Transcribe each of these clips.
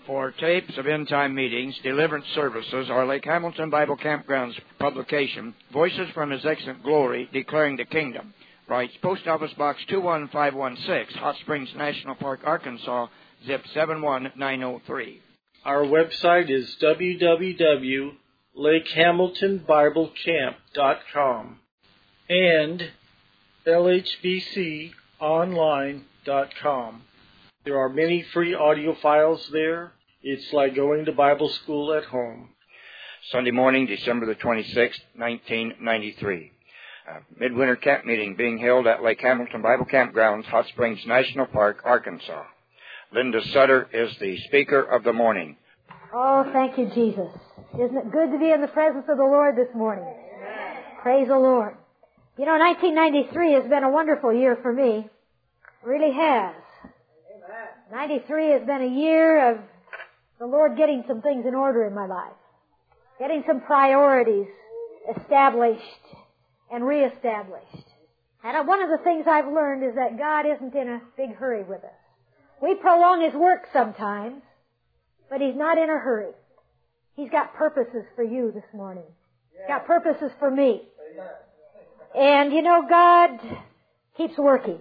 For tapes of end-time meetings, deliverance services, or Lake Hamilton Bible Campground's publication, Voices from His Excellent Glory, Declaring the Kingdom, writes Post Office Box 21516, Hot Springs National Park, Arkansas, zip 71903. Our website is www.lakehamiltonbiblecamp.com and lhbconline.com. There are many free audio files there. It's like going to Bible school at home. Sunday morning, December the 26th, 1993. Midwinter camp meeting being held at Lake Hamilton Bible Campgrounds, Hot Springs National Park, Arkansas. Linda Sutter is the speaker of the morning. Oh, thank you, Jesus. Isn't it good to be in the presence of the Lord this morning? Amen. Praise the Lord. You know, 1993 has been a wonderful year for me. It really has. Amen. 93 has been a year of the Lord getting some things in order in my life. Getting some priorities established and reestablished. And one of the things I've learned is that God isn't in a big hurry with us. We prolong His work sometimes, but He's not in a hurry. He's got purposes for you this morning. He's got purposes for me. And you know, God keeps working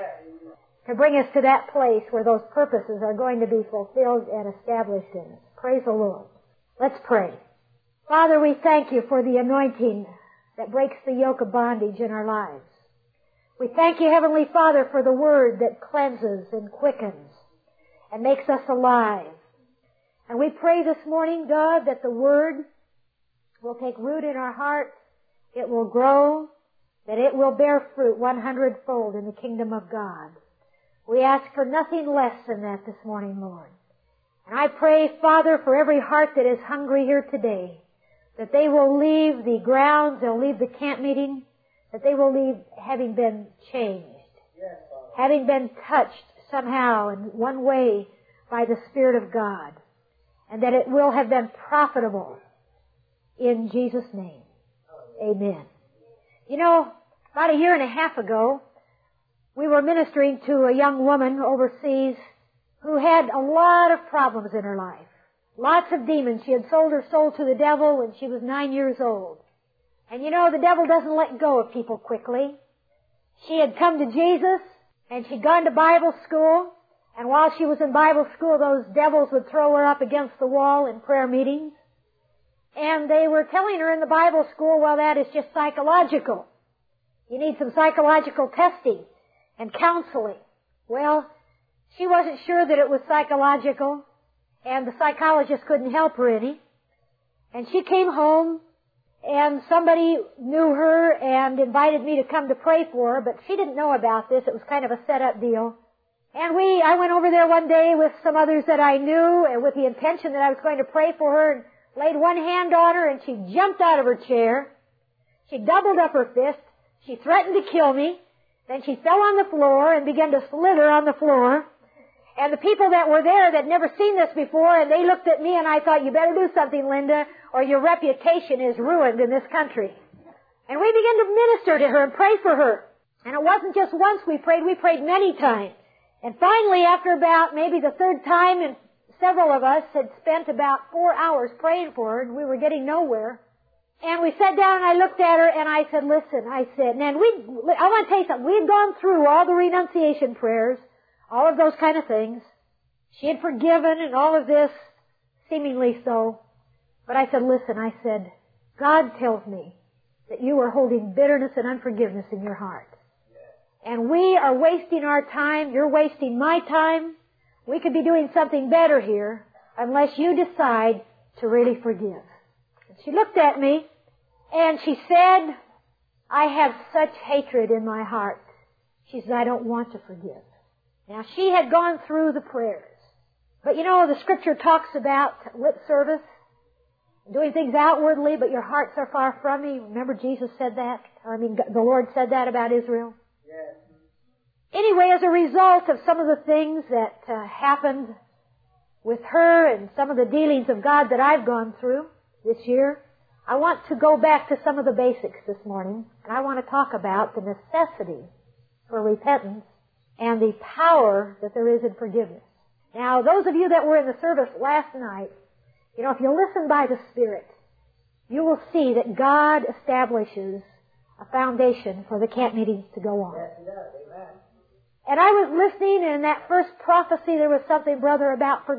to bring us to that place where those purposes are going to be fulfilled and established in us. Praise the Lord. Let's pray. Father, we thank You for the anointing that breaks the yoke of bondage in our lives. We thank You, Heavenly Father, for the Word that cleanses and quickens and makes us alive. And we pray this morning, God, that the Word will take root in our heart, it will grow, that it will bear fruit 100-fold in the kingdom of God. We ask for nothing less than that this morning, Lord. And I pray, Father, for every heart that is hungry here today, that they will leave the grounds, they'll leave the camp meeting, that they will leave having been changed, having been touched somehow in one way by the Spirit of God, and that it will have been profitable in Jesus' name. Amen. You know, about a year and a half ago, we were ministering to a young woman overseas who had a lot of problems in her life. Lots of demons. She had sold her soul to the devil when she was 9 years old. And you know, the devil doesn't let go of people quickly. She had come to Jesus, and she'd gone to Bible school, and while she was in Bible school, those devils would throw her up against the wall in prayer meetings. And they were telling her in the Bible school, well, that is just psychological. You need some psychological testing and counseling. Well, she wasn't sure that it was psychological, and the psychologist couldn't help her any. And she came home, and somebody knew her and invited me to come to pray for her, but she didn't know about this. It was kind of a set-up deal. And I went over there one day with some others that I knew, and with the intention that I was going to pray for her, and laid one hand on her, and she jumped out of her chair. She doubled up her fist. She threatened to kill me. Then she fell on the floor and began to slither on the floor. And the people that were there that had never seen this before, and they looked at me, and I thought, you better do something, Linda, or your reputation is ruined in this country. And we began to minister to her and pray for her. And it wasn't just once we prayed many times. And finally, after about maybe the third time, and several of us had spent about 4 hours praying for her, and we were getting nowhere. And we sat down, and I looked at her, and I said, listen, I want to tell you something. We'd gone through all the renunciation prayers, all of those kind of things. She had forgiven and all of this, seemingly so. But I said, listen, I said, God tells me that you are holding bitterness and unforgiveness in your heart. And we are wasting our time. You're wasting my time. We could be doing something better here unless you decide to really forgive. She looked at me and she said, I have such hatred in my heart. She said, I don't want to forgive. Now, she had gone through the prayers. But you know, the Scripture talks about lip service, doing things outwardly, but your hearts are far from me. Remember Jesus said that? The Lord said that about Israel. Yes. Anyway, as a result of some of the things that happened with her and some of the dealings of God that I've gone through this year, I want to go back to some of the basics this morning, and I want to talk about the necessity for repentance and the power that there is in forgiveness. Now, those of you that were in the service last night, you know, if you listen by the Spirit, you will see that God establishes a foundation for the camp meetings to go on. Yes, he does. Amen. And I was listening, and in that first prophecy there was something, brother, about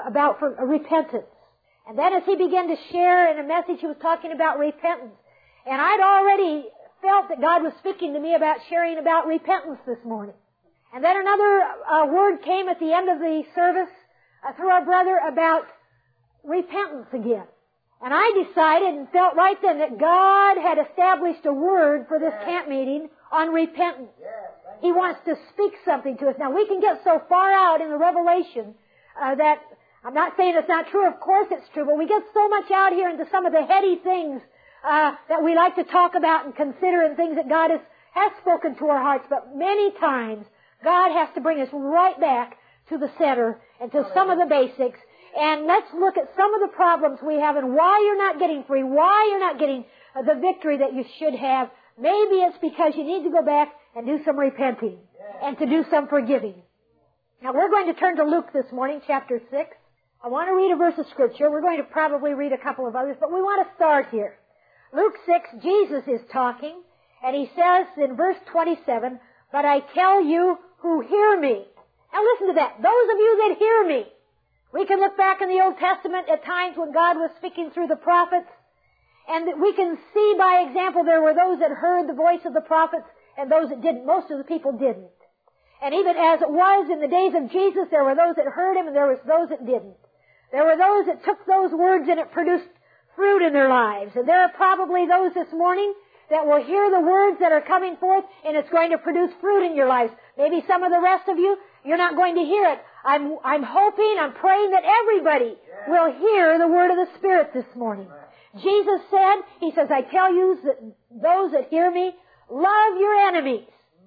repentance. And then as he began to share in a message, he was talking about repentance. And I'd already felt that God was speaking to me about sharing about repentance this morning. And then another word came at the end of the service through our brother about repentance again. And I decided and felt right then that God had established a word for this camp meeting on repentance. He wants to speak something to us. Now, we can get so far out in the revelation that, I'm not saying it's not true, of course it's true, but we get so much out here into some of the heady things that we like to talk about and consider, and things that God has spoken to our hearts. But many times, God has to bring us right back to the center and to some of the basics. And let's look at some of the problems we have and why you're not getting free, why you're not getting the victory that you should have. Maybe it's because you need to go back and do some repenting and to do some forgiving. Now, we're going to turn to Luke this morning, chapter 6. I want to read a verse of Scripture. We're going to probably read a couple of others, but we want to start here. Luke 6, Jesus is talking, and he says in verse 27, "But I tell you who hear me." Now listen to that. Those of you that hear me. We can look back in the Old Testament at times when God was speaking through the prophets, and we can see by example there were those that heard the voice of the prophets and those that didn't. Most of the people didn't. And even as it was in the days of Jesus, there were those that heard Him and there was those that didn't. There were those that took those words and it produced fruit in their lives. And there are probably those this morning that will hear the words that are coming forth and it's going to produce fruit in your lives. Maybe some of the rest of you, you're not going to hear it. I'm hoping, I'm praying that everybody will hear the word of the Spirit this morning. Jesus said, He says, "I tell you that those that hear me, love your enemies.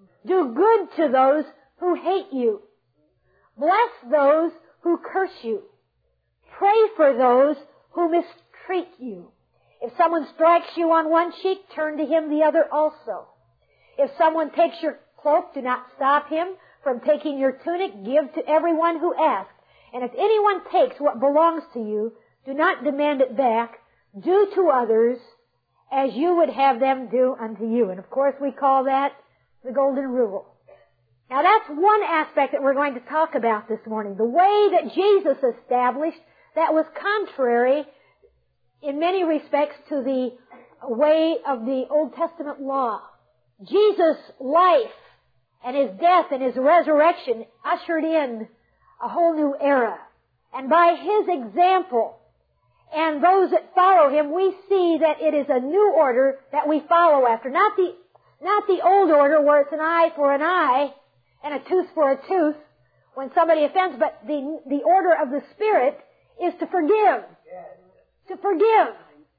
Do good to those who hate you. Bless those who curse you. Pray for those who mistreat you. If someone strikes you on one cheek, turn to him the other also. If someone takes your cloak, do not stop him from taking your tunic. Give to everyone who asks. And if anyone takes what belongs to you, do not demand it back. Do to others as you would have them do unto you." And of course we call that the golden rule. Now that's one aspect that we're going to talk about this morning. The way that Jesus established that was contrary in many respects to the way of the Old Testament law. Jesus' life and His death and His resurrection ushered in a whole new era. And by His example and those that follow Him, we see that it is a new order that we follow after. Not the old order where it's an eye for an eye and a tooth for a tooth when somebody offends, but the order of the Spirit is to forgive. To forgive.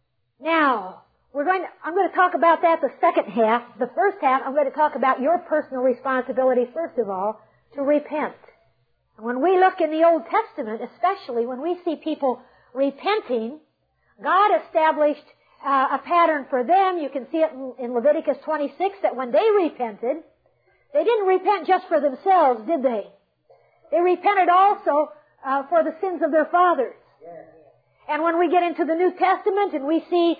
Now, I'm going to talk about that the second half. The first half, I'm going to talk about your personal responsibility, first of all, to repent. And when we look in the Old Testament, especially when we see people repenting, God established a pattern for them. You can see it in Leviticus 26, that when they repented, they didn't repent just for themselves, did they? They repented also for the sins of their fathers. And when we get into the New Testament and we see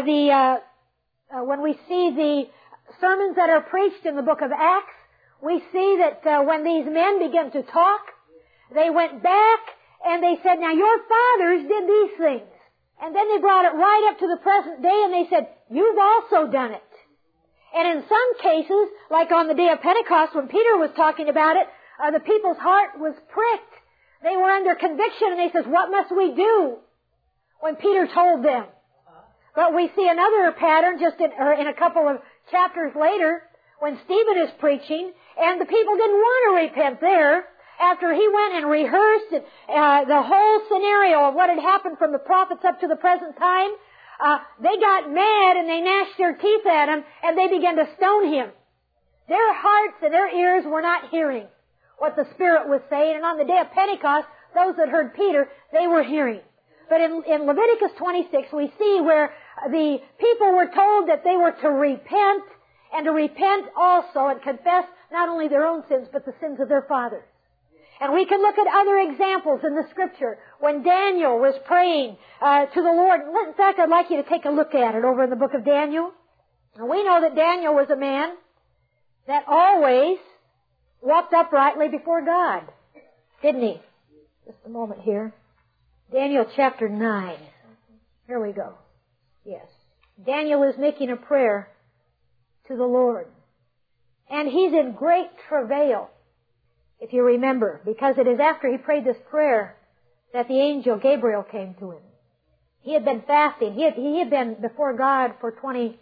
when we see the sermons that are preached in the book of Acts, we see that when these men began to talk, they went back and they said, "Now your fathers did these things." And then they brought it right up to the present day and they said, "You've also done it." And in some cases, like on the day of Pentecost when Peter was talking about it, the people's heart was pricked. They were under conviction and they said, "What must we do?" When Peter told them. But we see another pattern just in a couple of chapters later when Stephen is preaching and the people didn't want to repent there. After he went and rehearsed the whole scenario of what had happened from the prophets up to the present time, they got mad and they gnashed their teeth at him and they began to stone him. Their hearts and their ears were not hearing what the Spirit was saying. And on the day of Pentecost, those that heard Peter, they were hearing. But in Leviticus 26, we see where the people were told that they were to repent and to repent also and confess not only their own sins, but the sins of their fathers. And we can look at other examples in the Scripture when Daniel was praying to the Lord. In fact, I'd like you to take a look at it over in the book of Daniel. And we know that Daniel was a man that always walked uprightly before God, didn't he? Just a moment here. Daniel chapter 9. Here we go. Yes. Daniel is making a prayer to the Lord. And he's in great travail, if you remember, because it is after he prayed this prayer that the angel Gabriel came to him. He had been fasting. He had been before God for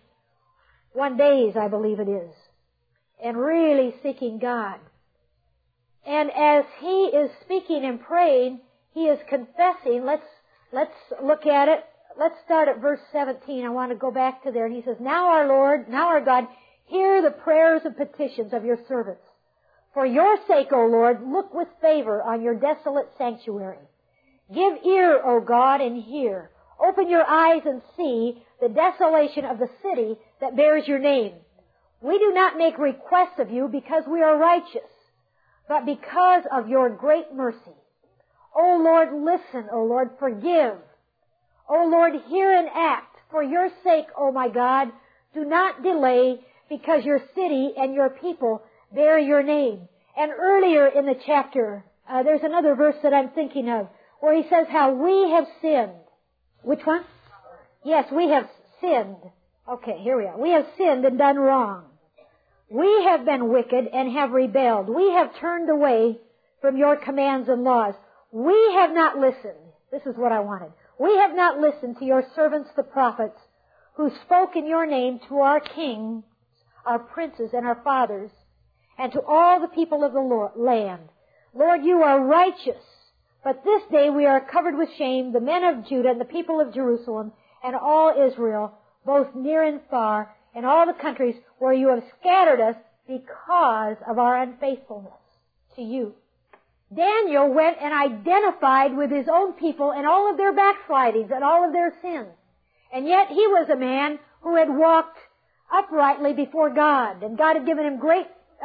21 days, I believe it is, and really seeking God. And as he is speaking and praying, he is confessing. Let's look at it. Let's start at verse 17. I want to go back to there. And he says, Now our Lord, now our God, hear the prayers and petitions of your servants. For your sake, O Lord, look with favor on your desolate sanctuary. Give ear, O God, and hear. Open your eyes and see the desolation of the city that bears your name. We do not make requests of you because we are righteous, but because of your great mercy. O Lord, listen. O Lord, forgive. O Lord, hear and act. For your sake, O my God, do not delay, because your city and your people bear your name. And earlier in the chapter, there's another verse that I'm thinking of, where he says how we have sinned. Which one? Yes, we have sinned. Okay, here we are. We have sinned and done wrong. We have been wicked and have rebelled. We have turned away from your commands and laws. We have not listened. This is what I wanted. We have not listened to your servants, the prophets, who spoke in your name to our kings, our princes, and our fathers, and to all the people of the land. Lord, you are righteous, but this day we are covered with shame, the men of Judah and the people of Jerusalem and all Israel, both near and far, and all the countries where you have scattered us because of our unfaithfulness to you. Daniel went and identified with his own people and all of their backslidings and all of their sins. And yet he was a man who had walked uprightly before God. And God had given him great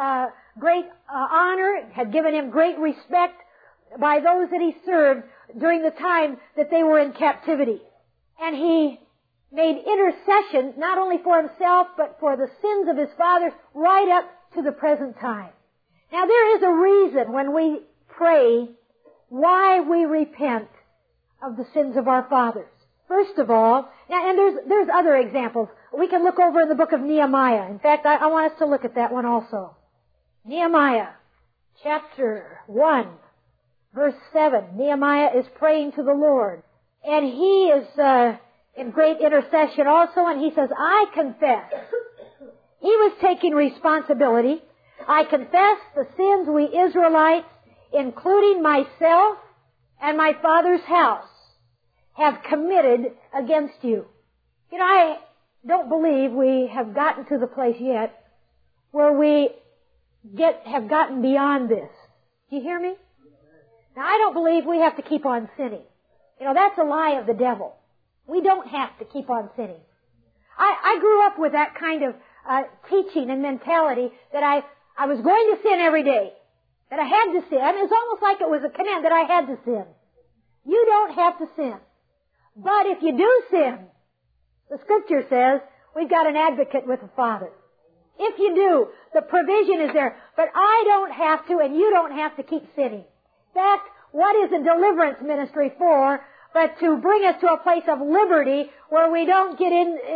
honor, had given him great respect by those that he served during the time that they were in captivity. And he made intercession not only for himself, but for the sins of his fathers right up to the present time. Now there is a reason when we pray why we repent of the sins of our fathers. First of all, and there's other examples. We can look over in the book of Nehemiah. In fact, I want us to look at that one also. Nehemiah, chapter 1, verse 7. Nehemiah is praying to the Lord. And he is in great intercession also, and he says, I confess. He was taking responsibility. I confess the sins we Israelites, including myself and my father's house, have committed against you. You know, I don't believe we have gotten to the place yet where we have gotten beyond this. Do you hear me? Now, I don't believe we have to keep on sinning. You know, that's a lie of the devil. We don't have to keep on sinning. I grew up with that kind of teaching and mentality that I was going to sin every day, that I had to sin. I mean, it's almost like it was a command that I had to sin. You don't have to sin. But if you do sin, the Scripture says we've got an advocate with the Father. If you do, the provision is there. But I don't have to, and you don't have to keep sinning. In fact, what is a deliverance ministry for but to bring us to a place of liberty where we don't give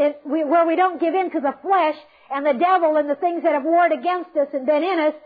in to the flesh and the devil and the things that have warred against us and been in us.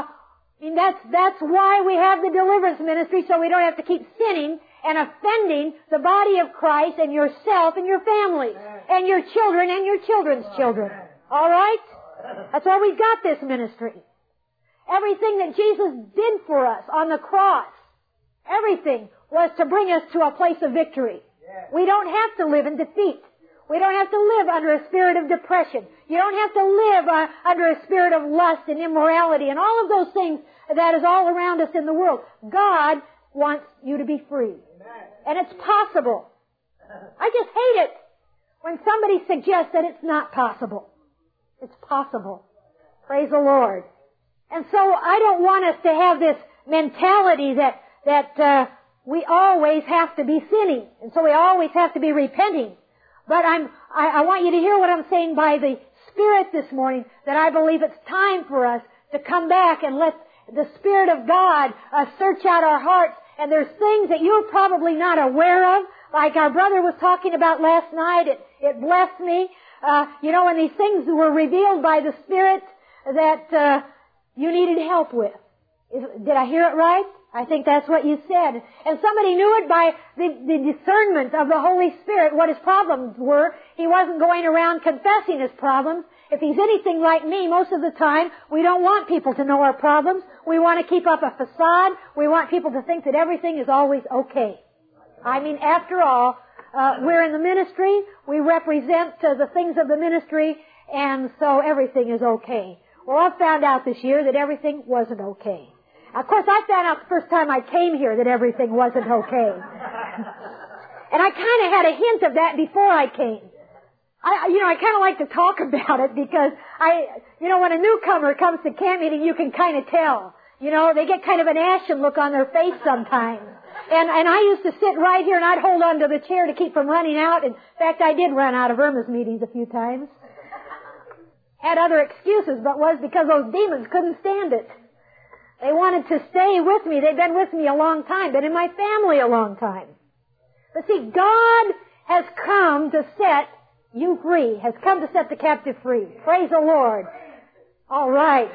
That's why we have the deliverance ministry, so we don't have to keep sinning and offending the body of Christ and yourself and your family and your children and your children's children. All right? That's why we've got this ministry. Everything that Jesus did for us on the cross, everything was to bring us to a place of victory. We don't have to live in defeat. We don't have to live under a spirit of depression. You don't have to live under a spirit of lust and immorality and all of those things that is all around us in the world. God wants you to be free. And it's possible. I just hate it when somebody suggests that it's not possible. It's possible. Praise the Lord. And so I don't want us to have mentality that we always have to be sinning, and so we always have to be repenting. But I want you to hear what I'm saying by the Spirit this morning, that I believe it's time for us to come back and let the Spirit of God search out our hearts. And there's things that you're probably not aware of, like our brother was talking about last night. It blessed me. When these things were revealed by the Spirit that you needed help with. Did I hear it right? I think that's what you said. And somebody knew it by the discernment of the Holy Spirit, what his problems were. He wasn't going around confessing his problems. If he's anything like me, most of the time, we don't want people to know our problems. We want to keep up a facade. We want people to think that everything is always okay. I mean, after all, we're in the ministry. We represent the things of the ministry, and so everything is okay. Well, I found out this year that everything wasn't okay. Of course, I found out the first time I came here that everything wasn't okay. And I kind of had a hint of that before I came. I kind of like to talk about it because when a newcomer comes to camp meeting, you can kind of tell. They get kind of an ashen look on their face sometimes. And I used to sit right here and I'd hold on to the chair to keep from running out. In fact, I did run out of Irma's meetings a few times. Had other excuses, but was because those demons couldn't stand it. They wanted to stay with me. They've been with me a long time, been in my family a long time. But see, God has come to set you free, has come to set the captive free. Praise the Lord. All right.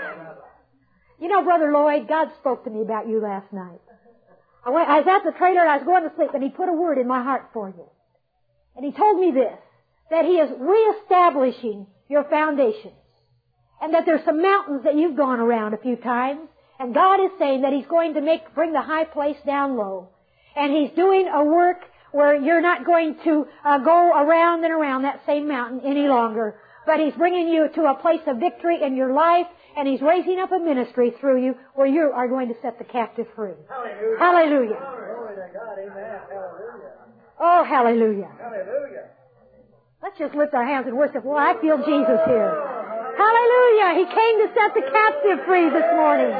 Brother Lloyd, God spoke to me about you last night. I was at the trailer and I was going to sleep, and He put a word in my heart for you. And He told me this, that He is reestablishing your foundations. And that there's some mountains that you've gone around a few times. And God is saying that He's going to bring the high place down low. And He's doing a work where you're not going to go around and around that same mountain any longer. But He's bringing you to a place of victory in your life. And He's raising up a ministry through you where you are going to set the captive free. Hallelujah. Hallelujah. Glory to God. Amen. Hallelujah. Oh, hallelujah. Hallelujah. Let's just lift our hands and worship. Well, I feel Jesus here. Hallelujah. He came to set the captive free this morning.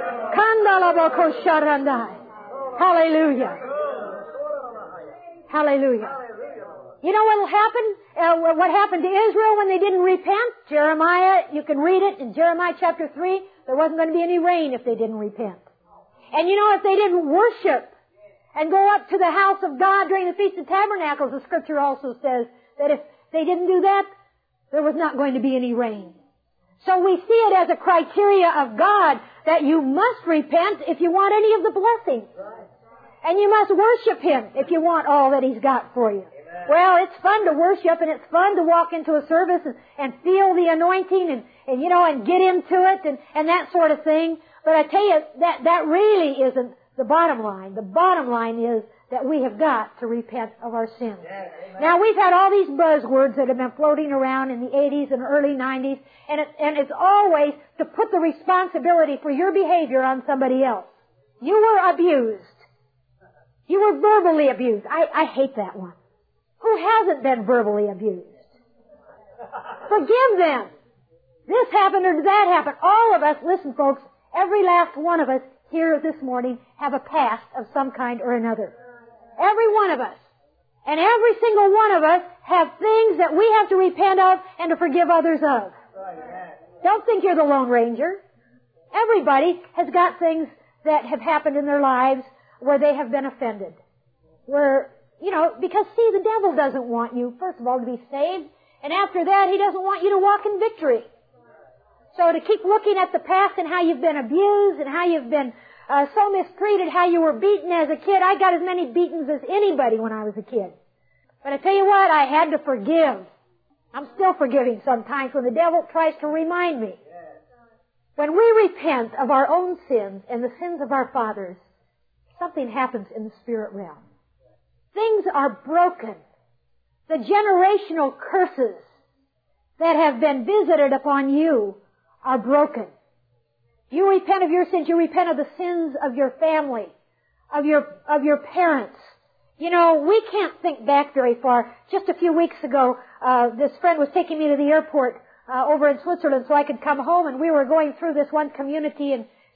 Hallelujah. Hallelujah. You know what will happen? What happened to Israel when they didn't repent? Jeremiah, you can read it in Jeremiah chapter 3. There wasn't going to be any rain if they didn't repent. And if they didn't worship and go up to the house of God during the Feast of Tabernacles, the Scripture also says that if they didn't do that, there was not going to be any rain. So we see it as a criteria of God that you must repent if you want any of the blessings. And you must worship Him if you want all that He's got for you. Well, it's fun to worship and it's fun to walk into a service and feel the anointing and get into it and that sort of thing. But I tell you, that really isn't the bottom line. The bottom line is that we have got to repent of our sins. Now, we've had all these buzzwords that have been floating around in the 80s and early 90s, and it's always to put the responsibility for your behavior on somebody else. You were abused. You were verbally abused. I hate that one. Who hasn't been verbally abused? Forgive them. This happened or that happened. All of us, listen folks, every last one of us here this morning have a past of some kind or another. Every one of us. And every single one of us have things that we have to repent of and to forgive others of. Don't think you're the Lone Ranger. Everybody has got things that have happened in their lives where they have been offended. Because see, the devil doesn't want you, first of all, to be saved. And after that, he doesn't want you to walk in victory. So to keep looking at the past and how you've been abused and how you've been so mistreated, how you were beaten as a kid. I got as many beatings as anybody when I was a kid. But I tell you what, I had to forgive. I'm still forgiving sometimes when the devil tries to remind me. When we repent of our own sins and the sins of our fathers, something happens in the spirit realm. Things are broken. The generational curses that have been visited upon you are broken. You repent of your sins. You repent of the sins of your family, of your parents. We can't think back very far. Just a few weeks ago, this friend was taking me to the airport over in Switzerland so I could come home, and we were going through this one community, and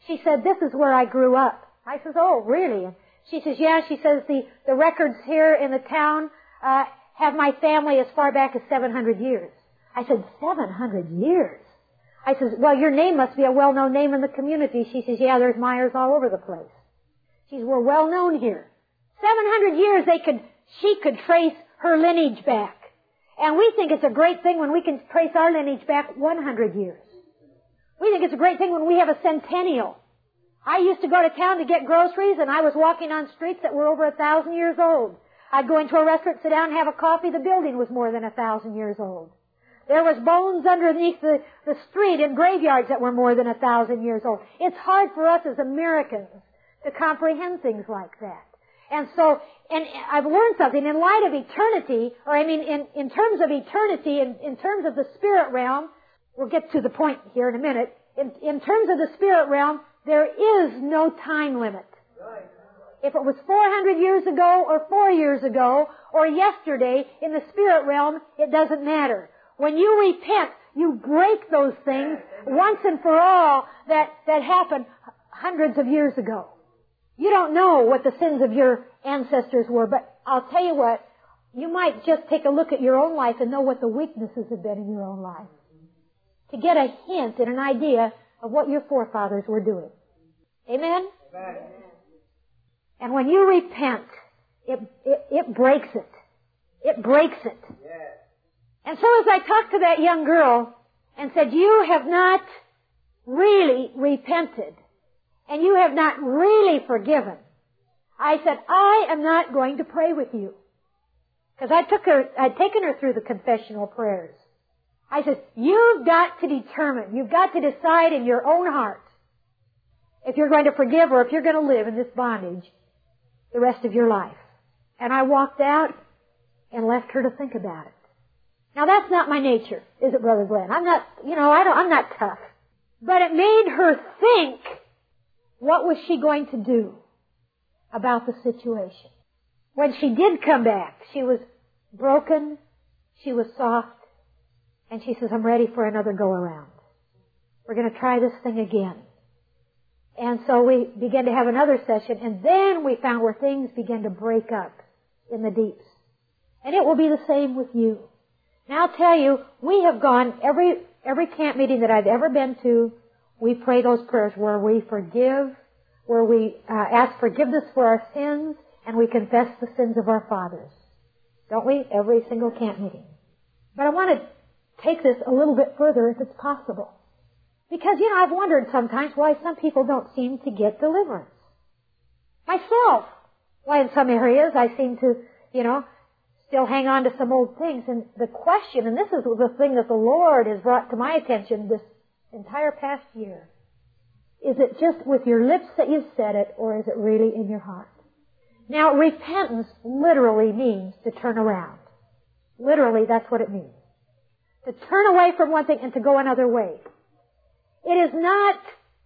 She said, this is where I grew up. I says, oh, really? She says, yeah. She says, the records here in the town have my family as far back as 700 years. I said, 700 years? I says, well, your name must be a well-known name in the community. She says, yeah, there's Myers all over the place. She says, we're well-known here. 700 years she could trace her lineage back. And we think it's a great thing when we can trace our lineage back 100 years. We think it's a great thing when we have a centennial. I used to go to town to get groceries, and I was walking on streets that were over 1,000 years old. I'd go into a restaurant, sit down, and have a coffee. The building was more than 1,000 years old. There was bones underneath the street in graveyards that were more than 1,000 years old. It's hard for us as Americans to comprehend things like that. And so, and I've learned something in light of eternity, or I mean in terms of eternity, in terms of the spirit realm, we'll get to the point here in a minute. In terms of the spirit realm, there is no time limit. If it was 400 years ago or 4 years ago or yesterday in the spirit realm, it doesn't matter. When you repent, you break those things once and for all that happened hundreds of years ago. You don't know what the sins of your ancestors were, but I'll tell you what, you might just take a look at your own life and know what the weaknesses have been in your own life. To get a hint and an idea of what your forefathers were doing. Amen? Amen. And when you repent, it breaks it. It breaks it. Yes. And so as I talked to that young girl and said, you have not really repented, and you have not really forgiven, I said, I am not going to pray with you. Because I'd taken her through the confessional prayers. I said, you've got to determine, you've got to decide in your own heart if you're going to forgive or if you're going to live in this bondage the rest of your life. And I walked out and left her to think about it. Now that's not my nature, is it, Brother Glenn? I'm not, I'm not tough. But it made her think, what was she going to do about the situation? When she did come back, she was broken, she was soft, and she says, I'm ready for another go-around. We're going to try this thing again. And so we began to have another session, and then we found where things began to break up in the deeps. And it will be the same with you. Now I'll tell you, we have gone, every camp meeting that I've ever been to, we pray those prayers where we forgive, where we ask forgiveness for our sins, and we confess the sins of our fathers. Don't we? Every single camp meeting. But I want to take this a little bit further if it's possible. Because, I've wondered sometimes why some people don't seem to get deliverance. Myself, why in some areas I seem to, still hang on to some old things. And the question, and this is the thing that the Lord has brought to my attention this entire past year, is it just with your lips that you've said it, or is it really in your heart? Now, repentance literally means to turn around. Literally, that's what it means. To turn away from one thing and to go another way. It is not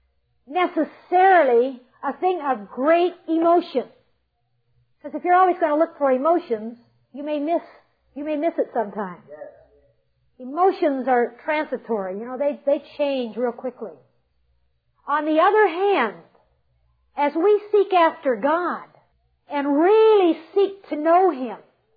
necessarily a thing of great emotion. Because if you're always going to look for emotions, you may miss it sometimes. Yes. Emotions are transitory. They change real quickly. On the other hand, as we seek after God and really seek to know Him,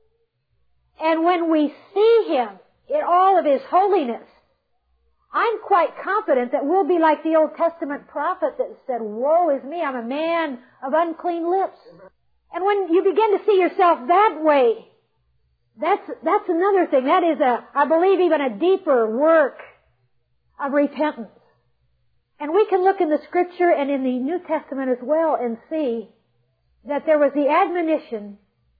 and when we see Him in all of His holiness, I'm quite confident that we'll be like the Old Testament prophet that said, woe is me, I'm a man of unclean lips. And when you begin to see yourself that way, that's another thing. That is I believe, even a deeper work of repentance. And we can look in the Scripture and in the New Testament as well and see that there was the admonition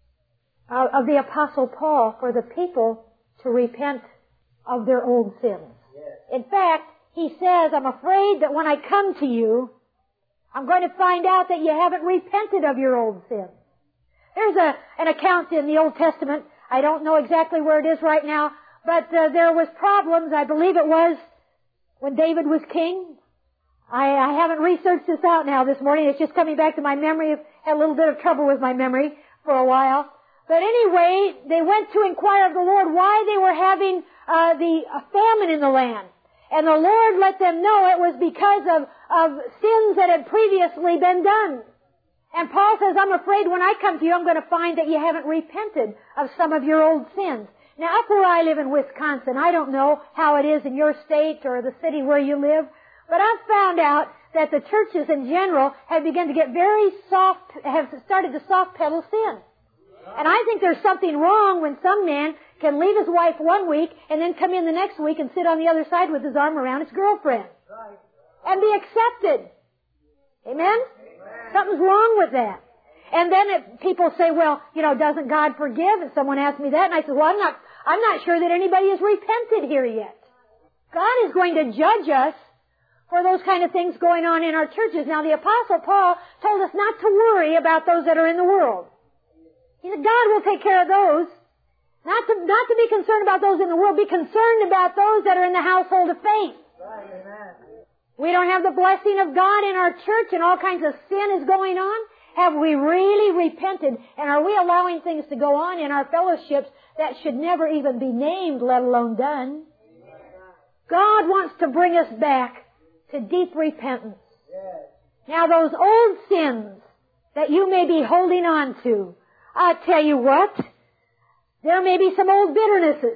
of the Apostle Paul for the people to repent of their old sins. In fact, he says, I'm afraid that when I come to you, I'm going to find out that you haven't repented of your old sins. There's an account in the Old Testament. I don't know exactly where it is right now, but there was problems. I believe it was when David was king. I haven't researched this out now this morning. It's just coming back to my memory. I've had a little bit of trouble with my memory for a while. But anyway, they went to inquire of the Lord why they were having a famine in the land. And the Lord let them know it was because of sins that had previously been done. And Paul says, I'm afraid when I come to you, I'm going to find that you haven't repented of some of your old sins. Now, up where I live in Wisconsin, I don't know how it is in your state or the city where you live, but I've found out that the churches in general have begun to get very soft, have started to soft pedal sin. And I think there's something wrong when some man can leave his wife one week and then come in the next week and sit on the other side with his arm around his girlfriend. And be accepted. Amen? Something's wrong with that. And then people say, well, doesn't God forgive? And someone asked me that, and I said, well, I'm not sure that anybody has repented here yet. God is going to judge us for those kind of things going on in our churches. Now, the Apostle Paul told us not to worry about those that are in the world. He said, God will take care of those. Not to be concerned about those in the world. Be concerned about those that are in the household of faith. Amen. We don't have the blessing of God in our church and all kinds of sin is going on. Have we really repented? And are we allowing things to go on in our fellowships that should never even be named, let alone done? God wants to bring us back to deep repentance. Now those old sins that you may be holding on to, I'll tell you what, there may be some old bitternesses.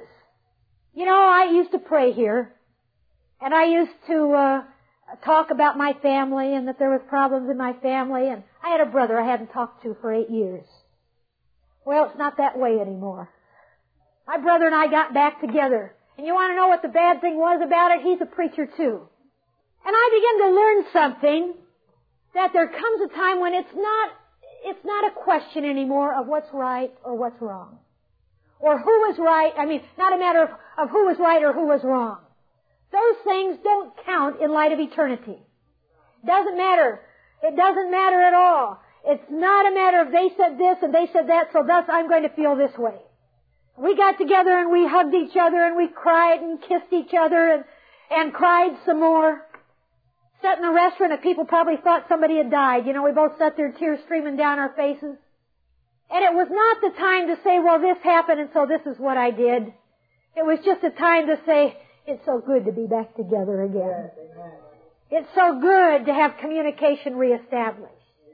I used to pray here, and I used to talk about my family and that there was problems in my family, and I had a brother I hadn't talked to for 8 years. Well, it's not that way anymore. My brother and I got back together. And you want to know what the bad thing was about it? He's a preacher too. And I began to learn something, that there comes a time when it's not a question anymore of what's right or what's wrong. Or who was right. Not a matter of who was right or who was wrong. Those things don't count in light of eternity. Doesn't matter. It doesn't matter at all. It's not a matter of they said this and they said that, so thus I'm going to feel this way. We got together and we hugged each other and we cried and kissed each other and cried some more. Sat in a restaurant and people probably thought somebody had died. We both sat there, tears streaming down our faces. And it was not the time to say, well, this happened and so this is what I did. It was just a time to say, it's so good to be back together again. Yes, it's so good to have communication reestablished.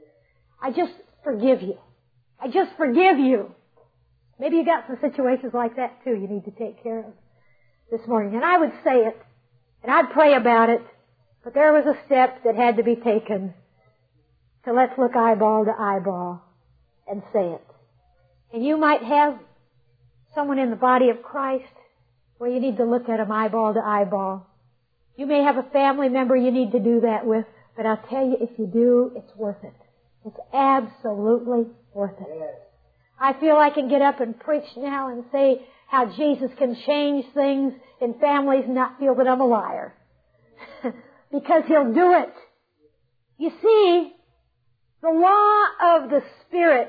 I just forgive you. I just forgive you. Maybe you got some situations like that too you need to take care of this morning. And I would say it, and I'd pray about it, but there was a step that had to be taken to let's look eyeball to eyeball and say it. And you might have someone in the body of Christ where you need to look at them eyeball to eyeball. You may have a family member you need to do that with, but I'll tell you, if you do, it's worth it. It's absolutely worth it. I feel I can get up and preach now and say how Jesus can change things in families and not feel that I'm a liar. Because He'll do it. You see, the law of the Spirit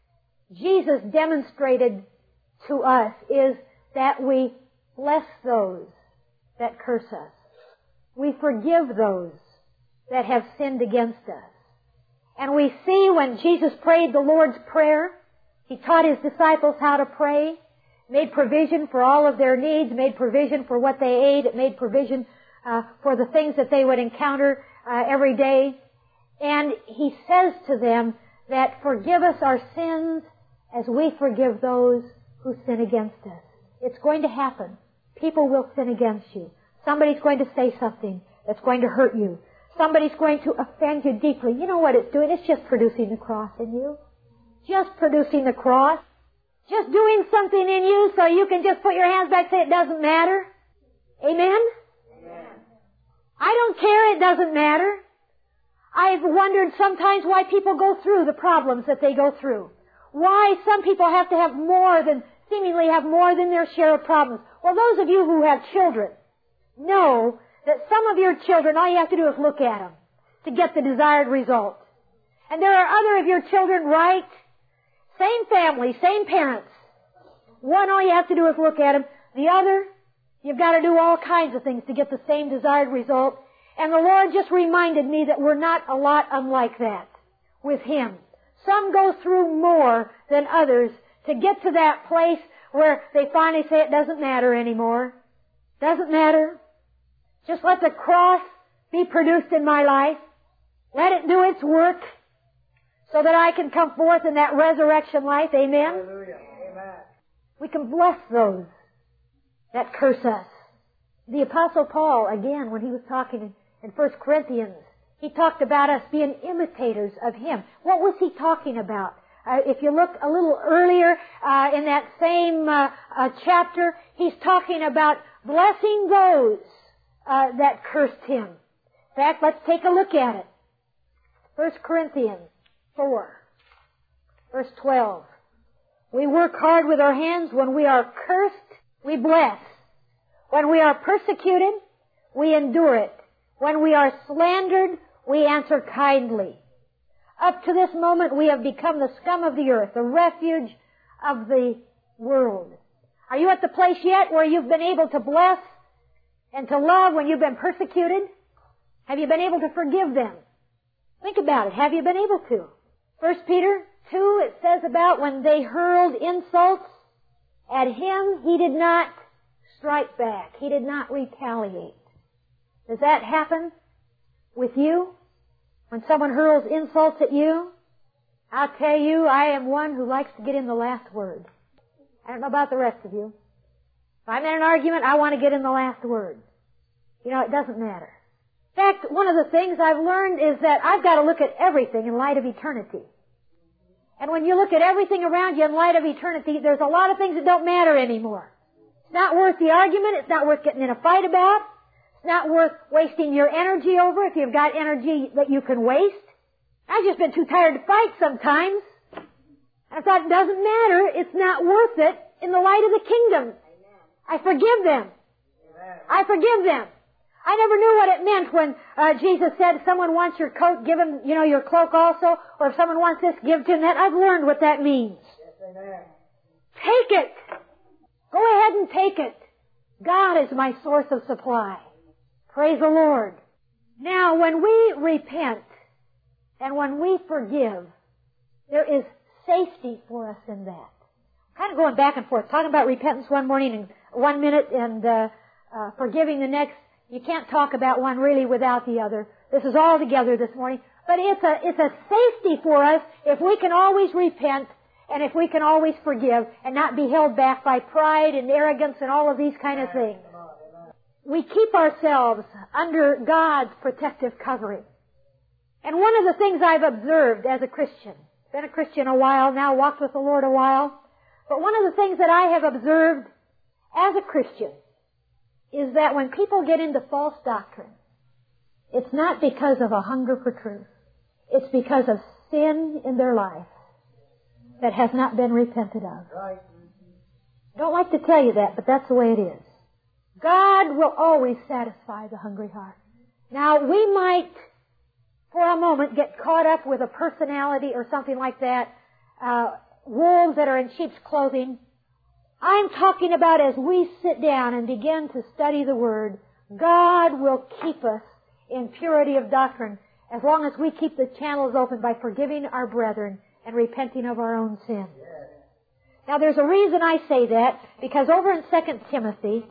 Jesus demonstrated to us is that we bless those that curse us. We forgive those that have sinned against us. And we see when Jesus prayed the Lord's Prayer, He taught His disciples how to pray, made provision for all of their needs, made provision for what they ate, it made provision for the things that they would encounter every day. And He says to them that forgive us our sins as we forgive those who sin against us. It's going to happen. People will sin against you. Somebody's going to say something that's going to hurt you. Somebody's going to offend you deeply. You know what it's doing? It's just producing the cross in you. Just producing the cross. Just doing something in you so you can just put your hands back and say it doesn't matter. Amen? Amen. I don't care. It doesn't matter. I've wondered sometimes why people go through the problems that they go through. Why some people have to have seemingly have more than their share of problems. Well, those of you who have children know that some of your children, all you have to do is look at them to get the desired result. And there are other of your children, right? Same family, same parents. One, all you have to do is look at them. The other, you've got to do all kinds of things to get the same desired result. And the Lord just reminded me that we're not a lot unlike that with Him. Some go through more than others to get to that place where they finally say it doesn't matter anymore. Doesn't matter. Just let the cross be produced in my life. Let it do its work so that I can come forth in that resurrection life. Amen? Hallelujah. Amen. We can bless those that curse us. The Apostle Paul, again, when he was talking in 1 Corinthians, he talked about us being imitators of him. What was he talking about? If you look a little earlier in that same chapter, he's talking about blessing those that cursed him. In fact, let's take a look at it. 1 Corinthians 4, verse 12. We work hard with our hands. When we are cursed, we bless. When we are persecuted, we endure it. When we are slandered, we answer kindly. Up to this moment, we have become the scum of the earth, the refuge of the world. Are you at the place yet where you've been able to bless and to love when you've been persecuted? Have you been able to forgive them? Think about it. Have you been able to? 1 Peter 2, it says about when they hurled insults at him, he did not strike back. He did not retaliate. Does that happen with you? When someone hurls insults at you? I'll tell you, I am one who likes to get in the last word. I don't know about the rest of you. If I'm in an argument, I want to get in the last word. You know, it doesn't matter. In fact, one of the things I've learned is that I've got to look at everything in light of eternity. And when you look at everything around you in light of eternity, there's a lot of things that don't matter anymore. It's not worth the argument. It's not worth getting in a fight about. It's not worth wasting your energy over if you've got energy that you can waste. I've just been too tired to fight sometimes. I thought it doesn't matter. It's not worth it in the light of the kingdom. I forgive them. I forgive them. I never knew what it meant when Jesus said, if someone wants your coat, give him, your cloak also. Or if someone wants this, give to him that. I've learned what that means. Take it. Go ahead and take it. God is my source of supply. Praise the Lord. Now, when we repent and when we forgive, there is safety for us in that. Kind of going back and forth, talking about repentance one minute and forgiving the next. You can't talk about one really without the other. This is all together this morning. But it's a safety for us if we can always repent and if we can always forgive and not be held back by pride and arrogance and all of these kind of things. We keep ourselves under God's protective covering. And one of the things I've observed as a Christian, been a Christian a while now, walked with the Lord a while, but one of the things that I have observed as a Christian is that when people get into false doctrine, it's not because of a hunger for truth. It's because of sin in their life that has not been repented of. Right. Don't like to tell you that, but that's the way it is. God will always satisfy the hungry heart. Now, we might, for a moment, get caught up with a personality or something like that, wolves that are in sheep's clothing. I'm talking about as we sit down and begin to study the Word, God will keep us in purity of doctrine as long as we keep the channels open by forgiving our brethren and repenting of our own sin. Now, there's a reason I say that, because over in 2 Timothy,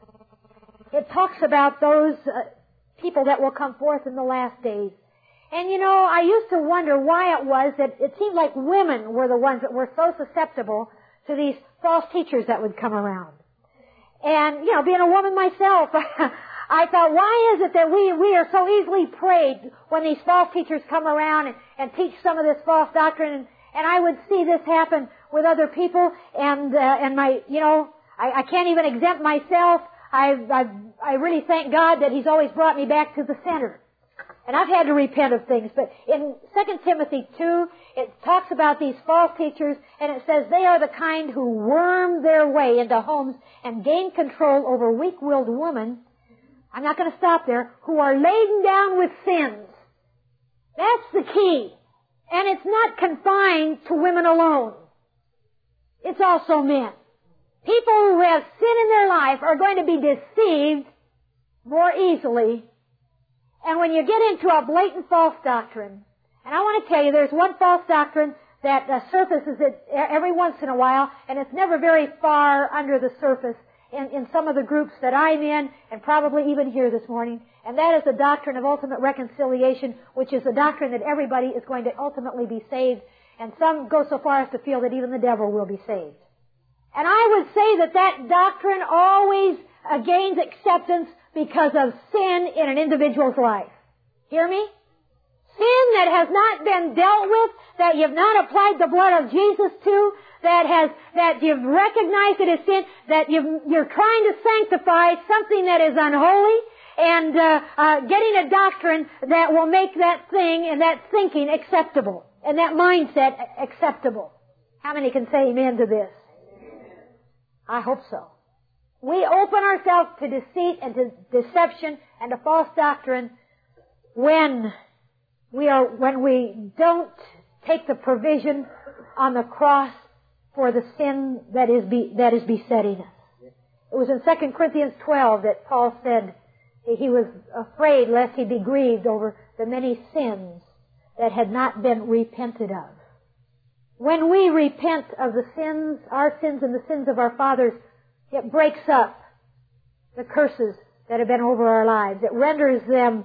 it talks about those people that will come forth in the last days. And I used to wonder why it was that it seemed like women were the ones that were so susceptible to these false teachers that would come around. And, being a woman myself, I thought, why is it that we are so easily preyed when these false teachers come around and teach some of this false doctrine? And I would see this happen with other people, and my, I can't even exempt myself. I really thank God that He's always brought me back to the center. And I've had to repent of things. But in 2 Timothy 2, it talks about these false teachers, and it says they are the kind who worm their way into homes and gain control over weak-willed women. I'm not going to stop there. Who are laden down with sins. That's the key. And it's not confined to women alone. It's also men. People who have sin in their life are going to be deceived more easily. And when you get into a blatant false doctrine, and I want to tell you, there's one false doctrine that surfaces every once in a while, and it's never very far under the surface, in some of the groups that I'm in, and probably even here this morning, and that is the doctrine of ultimate reconciliation, which is the doctrine that everybody is going to ultimately be saved, and some go so far as to feel that even the devil will be saved. And I would say that that doctrine always gains acceptance because of sin in an individual's life. Hear me? Sin that has not been dealt with, that you've not applied the blood of Jesus to, that you've recognized it as sin, that you're trying to sanctify something that is unholy, and getting a doctrine that will make that thing and that thinking acceptable, and that mindset acceptable. How many can say amen to this? I hope so. We open ourselves to deceit and to deception and to false doctrine when we don't take the provision on the cross for the sin that is besetting us. It was in 2 Corinthians 12 that Paul said he was afraid lest he be grieved over the many sins that had not been repented of. When we repent of the sins, our sins and the sins of our fathers, it breaks up the curses that have been over our lives. It renders them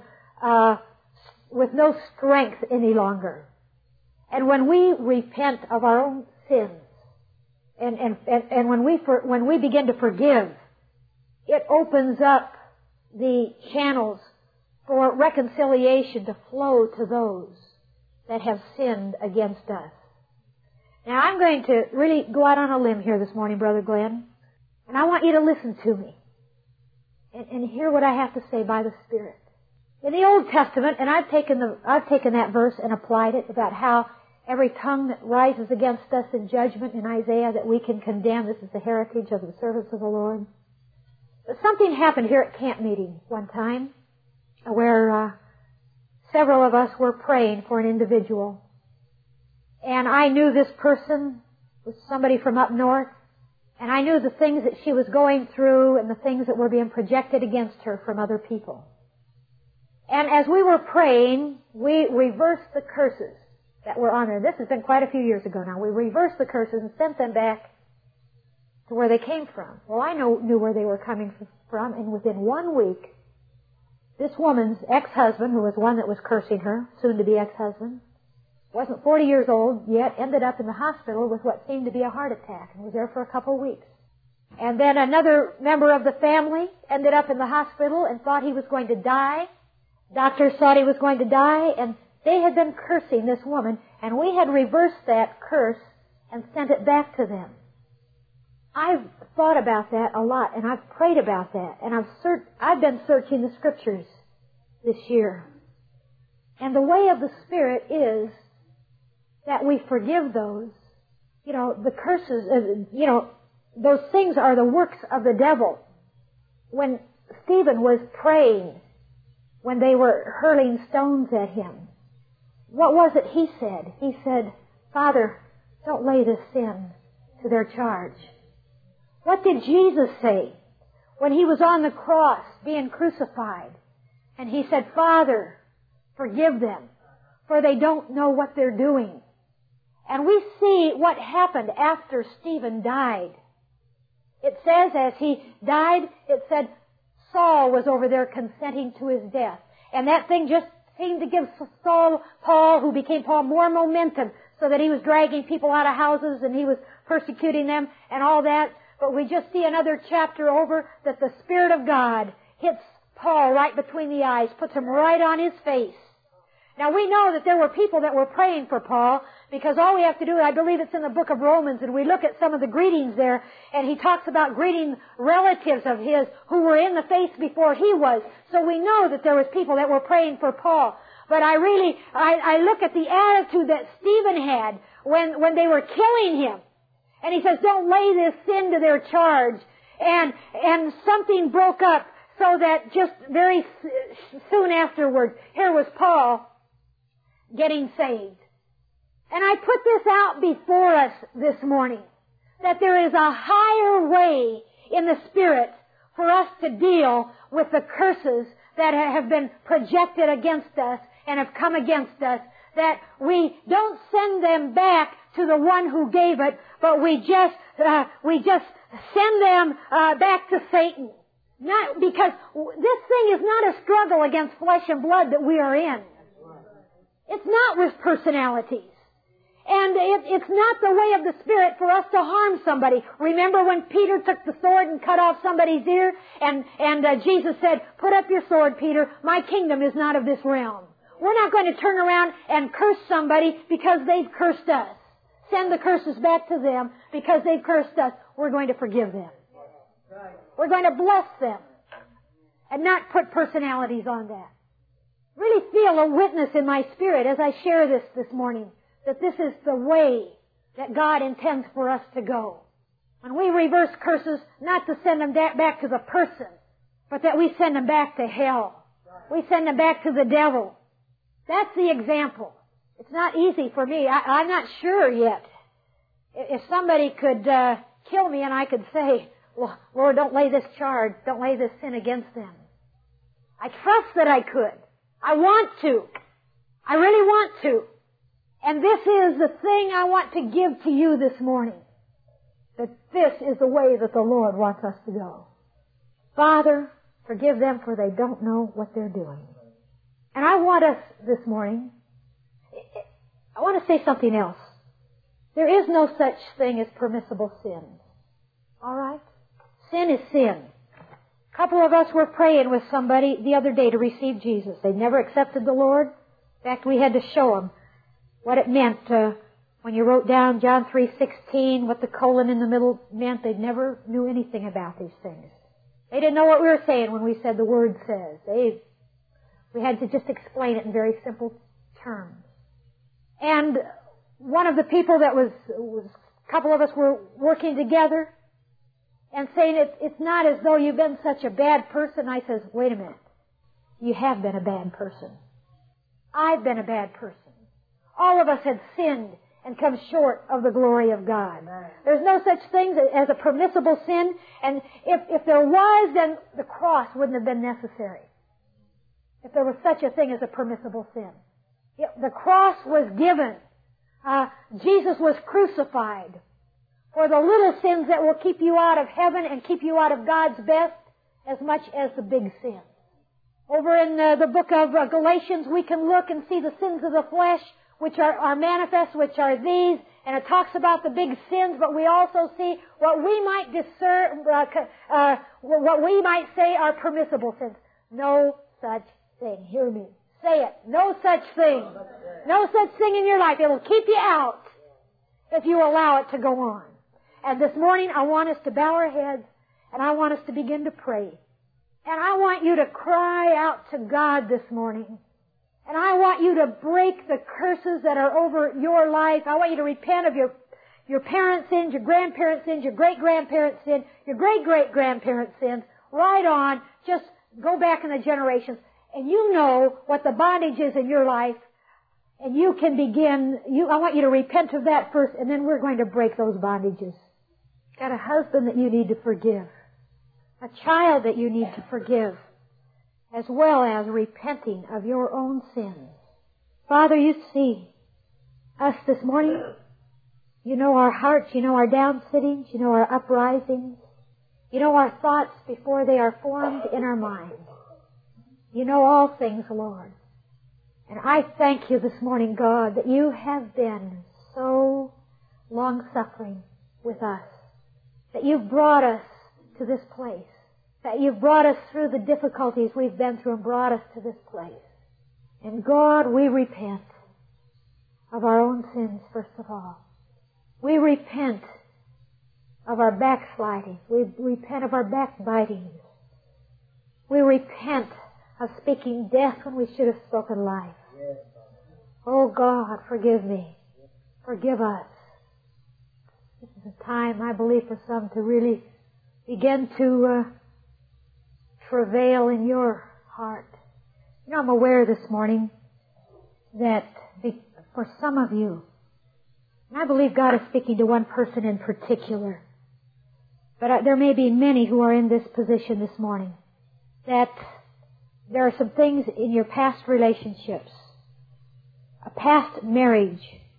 with no strength any longer. And when we repent of our own sins, and when we begin to forgive, it opens up the channels for reconciliation to flow to those that have sinned against us. Now, I'm going to really go out on a limb here this morning, Brother Glenn, and I want you to listen to me and hear what I have to say by the Spirit. In the Old Testament, and I've taken that verse and applied it about how every tongue that rises against us in judgment in Isaiah that we can condemn. This is the heritage of the servants of the Lord. But something happened here at camp meeting one time where several of us were praying for an individual. And I knew this person was somebody from up north. And I knew the things that she was going through and the things that were being projected against her from other people. And as we were praying, we reversed the curses that were on her. This has been quite a few years ago now. We reversed the curses and sent them back to where they came from. Well, I knew where they were coming from, and within 1 week, this woman's ex-husband, who was one that was cursing her, soon-to-be ex-husband, wasn't 40 years old yet, ended up in the hospital with what seemed to be a heart attack and was there for a couple of weeks. And then another member of the family ended up in the hospital and thought he was going to die. Doctors thought he was going to die, and they had been cursing this woman, and we had reversed that curse and sent it back to them. I've thought about that a lot, and I've prayed about that, and I've been searching the Scriptures this year. And the way of the Spirit is that we forgive those. The curses, those things are the works of the devil. When Stephen was praying, when they were hurling stones at him, what was it he said? He said, Father, don't lay this sin to their charge. What did Jesus say when he was on the cross being crucified? And he said, Father, forgive them, for they don't know what they're doing. And we see what happened after Stephen died. It says as he died, it said Saul was over there consenting to his death. And that thing just seemed to give Paul, who became Paul, more momentum, so that he was dragging people out of houses and he was persecuting them and all that. But we just see another chapter over that the Spirit of God hits Paul right between the eyes, puts him right on his face. Now we know that there were people that were praying for Paul, because all we have to do, I believe it's in the book of Romans, and we look at some of the greetings there, and he talks about greeting relatives of his who were in the faith before he was. So we know that there was people that were praying for Paul. But I look at the attitude that Stephen had when they were killing him. And he says, don't lay this sin to their charge. And something broke up so that just very soon afterwards, here was Paul getting saved. And I put this out before us this morning, that there is a higher way in the Spirit for us to deal with the curses that have been projected against us and have come against us, that we don't send them back to the one who gave it, but we just send them back to Satan. Not because this thing is not a struggle against flesh and blood that we are in. It's not with personalities. And it's not the way of the Spirit for us to harm somebody. Remember when Peter took the sword and cut off somebody's ear? And Jesus said, "Put up your sword, Peter. My kingdom is not of this realm." We're not going to turn around and curse somebody because they've cursed us. Send the curses back to them because they've cursed us. We're going to forgive them. We're going to bless them and not put personalities on that. Really feel a witness in my spirit as I share this morning, that this is the way that God intends for us to go. When we reverse curses, not to send them back to the person, but that we send them back to hell. We send them back to the devil. That's the example. It's not easy for me. I'm not sure yet. If somebody could kill me and I could say, "Well, Lord, don't lay this charge, don't lay this sin against them." I trust that I could. I want to. I really want to. And this is the thing I want to give to you this morning. That this is the way that the Lord wants us to go. Father, forgive them for they don't know what they're doing. And I want us this morning, I want to say something else. There is no such thing as permissible sin. All right? Sin is sin. A couple of us were praying with somebody the other day to receive Jesus. They never accepted the Lord. In fact, we had to show them what it meant when you wrote down John 3:16, what the colon in the middle meant. They never knew anything about these things. They didn't know what we were saying when we said the Word says. We had to just explain it in very simple terms. And one of the people that was a couple of us were working together and saying, it's not as though you've been such a bad person. I says, wait a minute. You have been a bad person. I've been a bad person. All of us have sinned and come short of the glory of God. There's no such thing as a permissible sin. And if there was, then the cross wouldn't have been necessary. If there was such a thing as a permissible sin. The cross was given. Jesus was crucified for the little sins that will keep you out of heaven and keep you out of God's best as much as the big sins. Over in the book of Galatians, we can look and see the sins of the flesh, which are manifest, which are these, and it talks about the big sins, but we also see what we might discern, what we might say are permissible sins. No such thing. Hear me. Say it. No such thing. No such thing in your life. It'll keep you out if you allow it to go on. And this morning, I want us to bow our heads, and I want us to begin to pray. And I want you to cry out to God this morning. And I want you to break the curses that are over your life. I want you to repent of your parents' sins, your grandparents' sins, your great-grandparents' sins, your great-great-grandparents' sins. Right on. Just go back in the generations. And you know what the bondage is in your life. And you can begin, I want you to repent of that first, and then we're going to break those bondages. Got a husband that you need to forgive. A child that you need to forgive. As well as repenting of your own sins. Father, you see us this morning. You know our hearts. You know our downsittings. You know our uprisings. You know our thoughts before they are formed in our minds. You know all things, Lord. And I thank you this morning, God, that you have been so long-suffering with us. That you've brought us to this place. That you've brought us through the difficulties we've been through and brought us to this place. And God, we repent of our own sins, first of all. We repent of our backsliding. We repent of our backbitings. We repent of speaking death when we should have spoken life. Oh God, forgive me. Forgive us. This is a time, I believe, for some to really begin to travail in your heart. You know, I'm aware this morning that for some of you, and I believe God is speaking to one person in particular, but there may be many who are in this position this morning, that there are some things in your past relationships, a past marriage,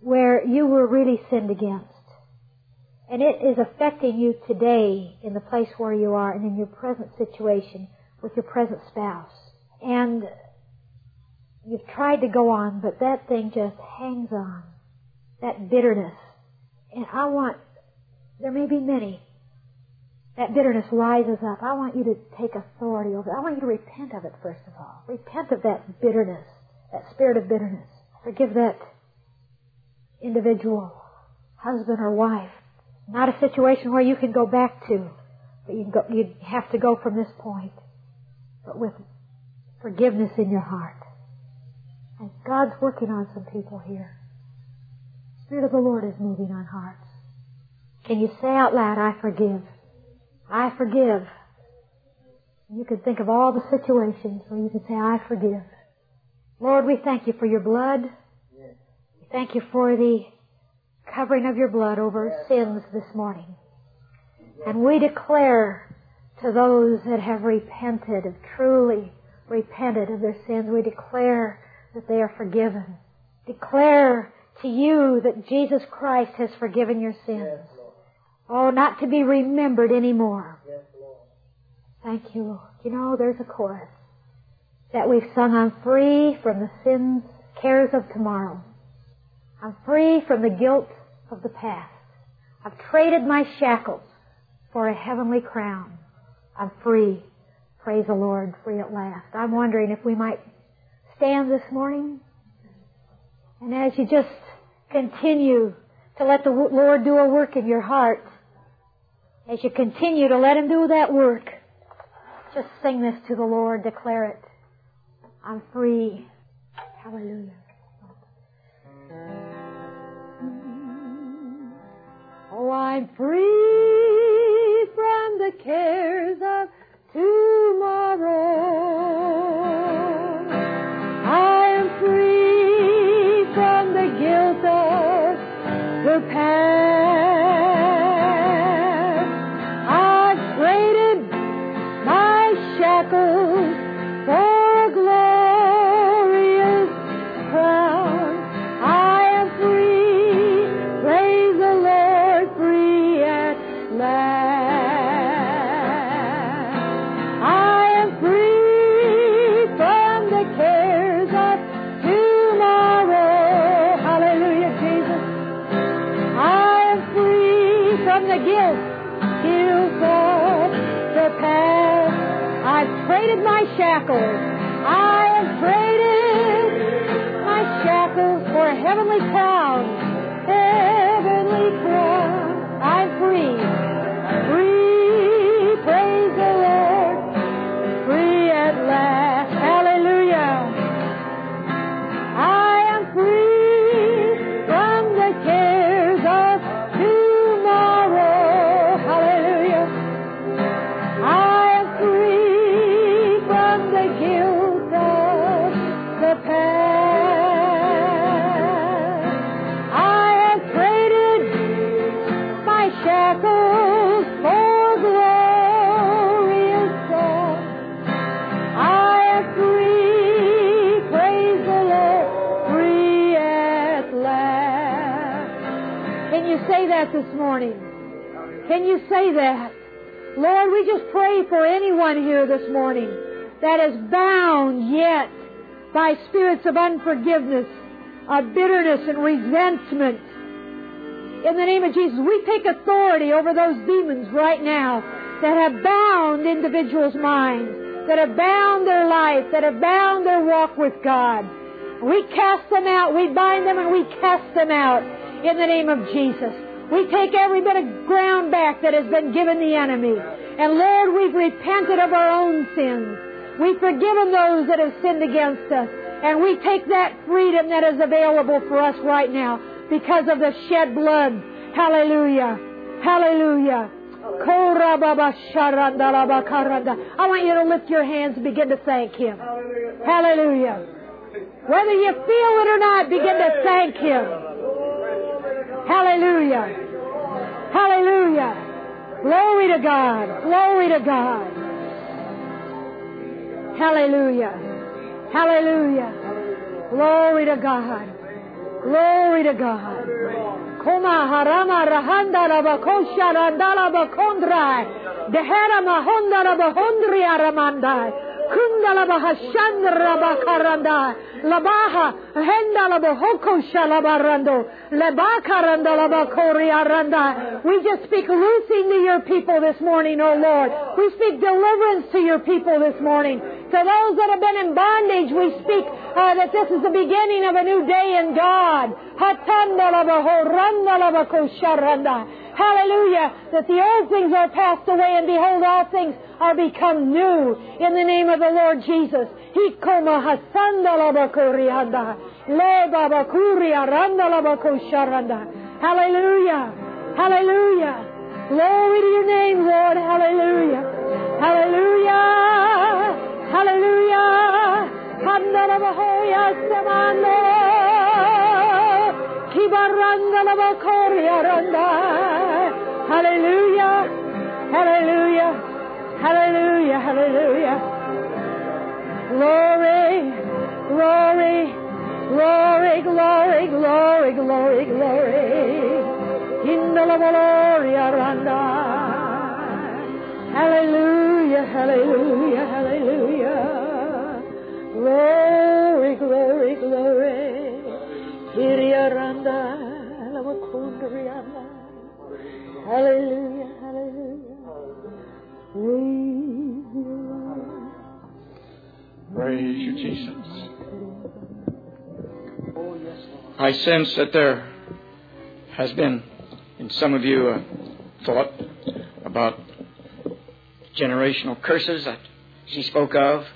where you were really sinned against. And it is affecting you today in the place where you are and in your present situation with your present spouse. And you've tried to go on, but that thing just hangs on. That bitterness. And there may be many. That bitterness rises up. I want you to take authority over it. I want you to repent of it, first of all. Repent of that bitterness, that spirit of bitterness. Forgive that individual, husband or wife. Not a situation where you can go back to, but you have to go from this point, but with forgiveness in your heart. And God's working on some people here. The Spirit of the Lord is moving on hearts. Can you say out loud, I forgive? I forgive. You can think of all the situations where you can say, I forgive. Lord, we thank you for your blood. We thank you for the covering of your blood over sins this morning. And we declare to those that have repented, have truly repented of their sins, we declare that they are forgiven. Declare to you that Jesus Christ has forgiven your sins. Oh, not to be remembered anymore. Thank you, Lord. You know, there's a chorus that we've sung, I'm free from the sins, cares of tomorrow. I'm free from the guilt of the past. I've traded my shackles for a heavenly crown. I'm free. Praise the Lord, free at last. I'm wondering if we might stand this morning. And as you just continue to let the Lord do a work in your heart, as you continue to let Him do that work, just sing this to the Lord, declare it. I'm free. Hallelujah. Oh, I'm free from the cares of tomorrow. I am free from the guilt of the past. I've traded my shackles for a glorious crown. I am free, praise the Lord, free at last. I am free from the cares of tomorrow. Hallelujah, Jesus. I am free from the guilt of the past. I've traded my shackles. I have traded my shackles for a heavenly crown. Heavenly crown. I'm free. Free, praise the Lord. Free at last. Hallelujah. I am free from the cares of tomorrow. Hallelujah. I am free from the guilt of the past. I have traded my shackles for glorious song. I am free, praise the Lord, free at last. Can you say that this morning? Can you say that? Lord, we just pray for anyone here this morning that is bound yet by spirits of unforgiveness, of bitterness and resentment. In the name of Jesus, we take authority over those demons right now that have bound individuals' minds, that have bound their life, that have bound their walk with God. We cast them out, we bind them and we cast them out in the name of Jesus. We take every bit of ground back that has been given the enemy. And Lord, we've repented of our own sins. We've forgiven those that have sinned against us. And we take that freedom that is available for us right now because of the shed blood. Hallelujah. Hallelujah. I want you to lift your hands and begin to thank Him. Hallelujah. Whether you feel it or not, begin to thank Him. Hallelujah. Hallelujah. Glory to God. Glory to God. Hallelujah. Hallelujah. Glory to God. Glory to God. Koma harama rahanda rabakosha randala bakondrai. Dehera mahonda rabahondri aramandai. Kundala bahashandra bakaranda. Labaha henda labahoko shalabarando. Lebakaranda labakori aranda. We just speak loosing to your people this morning, O Lord. We speak deliverance to your people this morning. To those that have been in bondage, we speak that this is the beginning of a new day in God. Hallelujah. That the old things are passed away, and behold, all things are become new in the name of the Lord Jesus. Hallelujah. Hallelujah. Glory to your name, Lord. Hallelujah. Hallelujah. Hallelujah. Hallelujah. Hallelujah. Hallelujah. Hallelujah. Glory. Glory. Glory. Glory. Glory. Glory. Glory. Hallelujah. Hallelujah. Hallelujah. Glory, glory, glory. Hallelujah, hallelujah. Praise you, Jesus. I sense that there has been in some of you a thought about generational curses that she spoke of.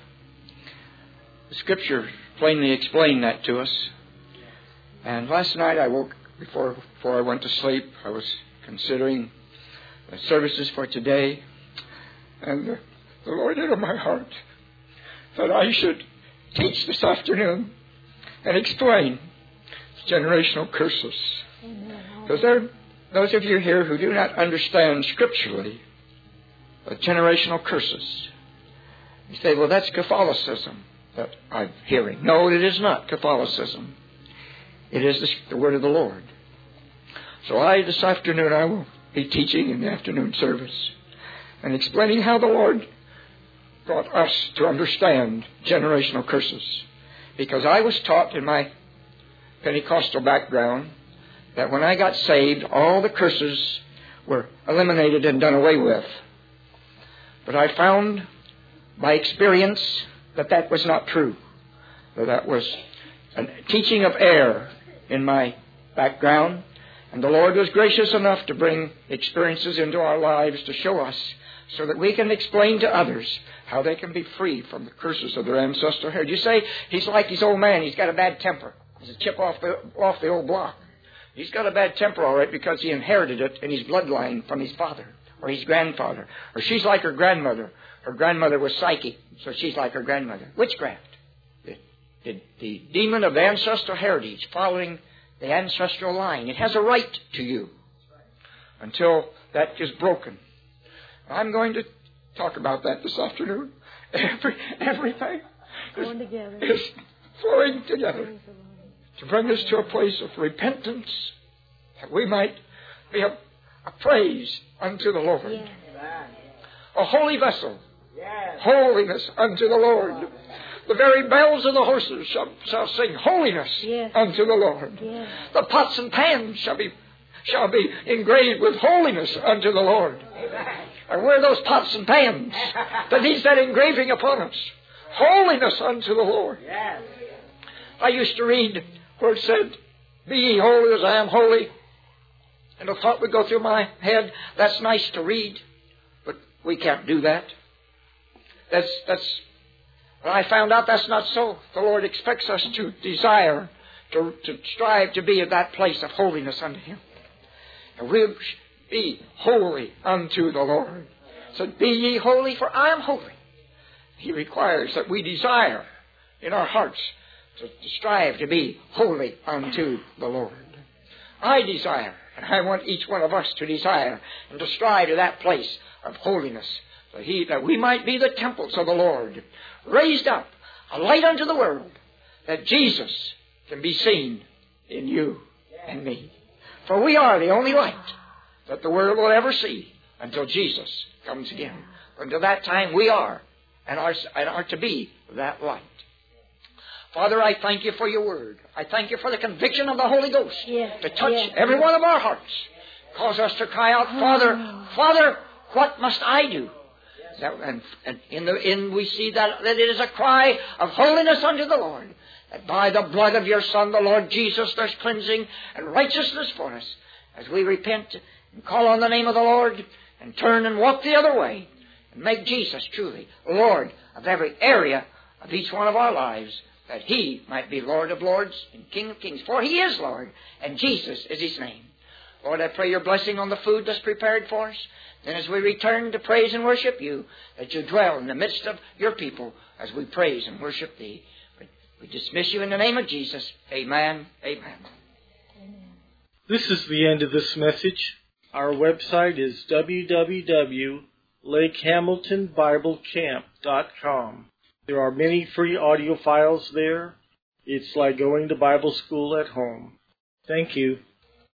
The Scripture plainly explained that to us. And last night I woke, before I went to sleep, I was considering the services for today. And the Lord had on my heart that I should teach this afternoon and explain generational curses. Because there are those of you here who do not understand scripturally generational curses. You say, well, that's Catholicism that I'm hearing. No, it is not Catholicism. It is the word of the Lord. So this afternoon, I will be teaching in the afternoon service and explaining how the Lord brought us to understand generational curses. Because I was taught in my Pentecostal background that when I got saved, all the curses were eliminated and done away with. But I found by experience that was not true. That was a teaching of error in my background. And the Lord was gracious enough to bring experiences into our lives to show us so that we can explain to others how they can be free from the curses of their ancestral heritage. You say, he's like his old man. He's got a bad temper. He's a chip off the old block. He's got a bad temper, all right, because he inherited it in his bloodline from his father or his grandfather. Or she's like her grandmother. Her grandmother was psychic, so she's like her grandmother. Witchcraft. The demon of ancestral heritage following the ancestral line. It has a right to you until that is broken. I'm going to talk about that this afternoon. Everything is flowing together to bring us to a place of repentance that we might be a praise unto the Lord. Yes. A holy vessel. Yes. Holiness unto the Lord. The very bells of the horses shall sing holiness unto the Lord. Yes. The pots and pans shall be engraved with holiness unto the Lord. Amen. And we're those pots and pans that He's that engraving upon us. Holiness unto the Lord. Yes. I used to read where it said, "Be ye holy as I am holy." And a thought would go through my head, that's nice to read, but we can't do that. When I found out that's not so. The Lord expects us to desire, to strive to be at that place of holiness unto Him. And we'll be holy unto the Lord. So be ye holy, for I am holy. He requires that we desire in our hearts to strive to be holy unto the Lord. I desire, and I want each one of us to desire and to strive to that place of holiness, that we might be the temples of the Lord, raised up, a light unto the world, that Jesus can be seen in you and me. For we are the only light that the world will ever see until Jesus comes again. Until that time we are and are to be that light. Father, I thank you for your word. I thank you for the conviction of the Holy Ghost to touch every one of our hearts. Cause us to cry out, Father, Father, what must I do? And in the end we see that it is a cry of holiness unto the Lord. That by the blood of your Son, the Lord Jesus, there's cleansing and righteousness for us. As we repent and call on the name of the Lord and turn and walk the other way and make Jesus truly Lord of every area of each one of our lives, that He might be Lord of lords and King of kings. For He is Lord, and Jesus is His name. Lord, I pray your blessing on the food that's prepared for us. Then as we return to praise and worship you, that you dwell in the midst of your people as we praise and worship thee. We dismiss you in the name of Jesus. Amen. Amen. This is the end of this message. Our website is www.lakehamiltonbiblecamp.com. There are many free audio files there. It's like going to Bible school at home. Thank you.